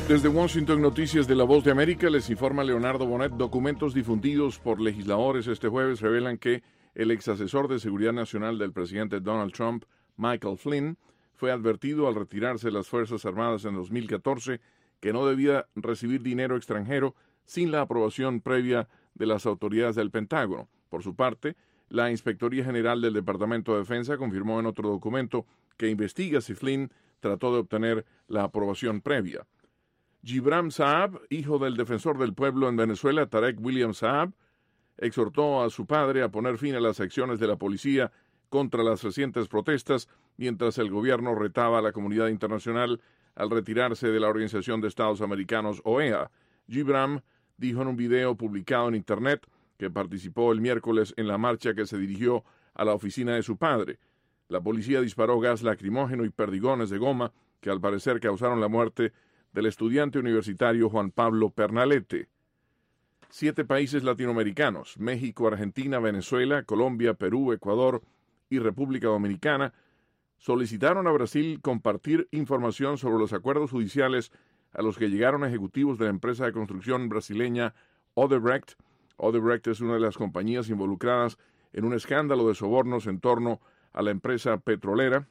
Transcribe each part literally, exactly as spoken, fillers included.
Desde Washington, Noticias de la Voz de América, les informa Leonardo Bonet. Documentos difundidos por legisladores este jueves revelan que el ex asesor de seguridad nacional del presidente Donald Trump, Michael Flynn, fue advertido al retirarse de las Fuerzas Armadas en dos mil catorce que no debía recibir dinero extranjero sin la aprobación previa de las autoridades del Pentágono. Por su parte, la Inspectoría General del Departamento de Defensa confirmó en otro documento que investiga si Flynn trató de obtener la aprobación previa. Gibran Saab, hijo del defensor del pueblo en Venezuela, Tarek William Saab, exhortó a su padre a poner fin a las acciones de la policía contra las recientes protestas, mientras el gobierno retaba a la comunidad internacional al retirarse de la Organización de Estados Americanos, O E A. Gibran dijo en un video publicado en Internet que participó el miércoles en la marcha que se dirigió a la oficina de su padre. La policía disparó gas lacrimógeno y perdigones de goma que al parecer causaron la muerte del estudiante universitario Juan Pablo Pernalete. Siete países latinoamericanos, México, Argentina, Venezuela, Colombia, Perú, Ecuador y República Dominicana, solicitaron a Brasil compartir información sobre los acuerdos judiciales a los que llegaron ejecutivos de la empresa de construcción brasileña Odebrecht. Odebrecht es una de las compañías involucradas en un escándalo de sobornos en torno a la empresa petrolera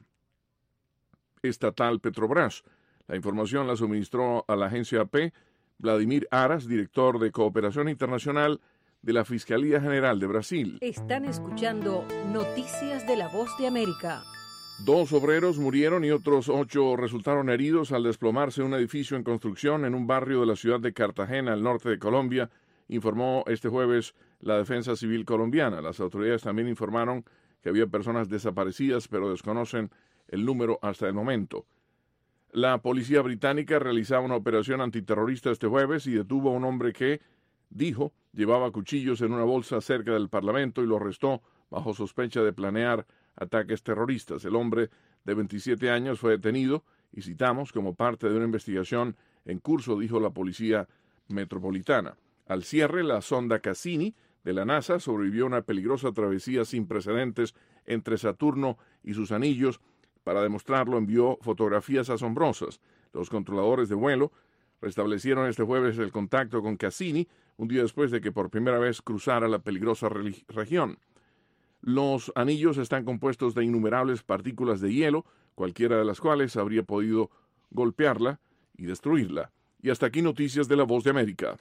estatal Petrobras. La información la suministró a la agencia A P Vladimir Aras, director de Cooperación Internacional de la Fiscalía General de Brasil. Están escuchando Noticias de la Voz de América. Dos obreros murieron y otros ocho resultaron heridos al desplomarse un edificio en construcción en un barrio de la ciudad de Cartagena, al norte de Colombia, informó este jueves la Defensa Civil colombiana. Las autoridades también informaron que había personas desaparecidas, pero desconocen el número hasta el momento. La policía británica realizaba una operación antiterrorista este jueves y detuvo a un hombre que, dijo, llevaba cuchillos en una bolsa cerca del Parlamento y lo arrestó bajo sospecha de planear ataques terroristas. El hombre de veintisiete años fue detenido y citamos como parte de una investigación en curso, dijo la policía metropolitana. Al cierre, la sonda Cassini de la NASA sobrevivió a una peligrosa travesía sin precedentes entre Saturno y sus anillos. Para demostrarlo, envió fotografías asombrosas. Los controladores de vuelo restablecieron este jueves el contacto con Cassini, un día después de que por primera vez cruzara la peligrosa región. Los anillos están compuestos de innumerables partículas de hielo, cualquiera de las cuales habría podido golpearla y destruirla. Y hasta aquí Noticias de la Voz de América.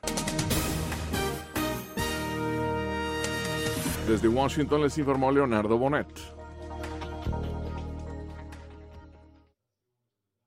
Desde Washington les informó Leonardo Bonet.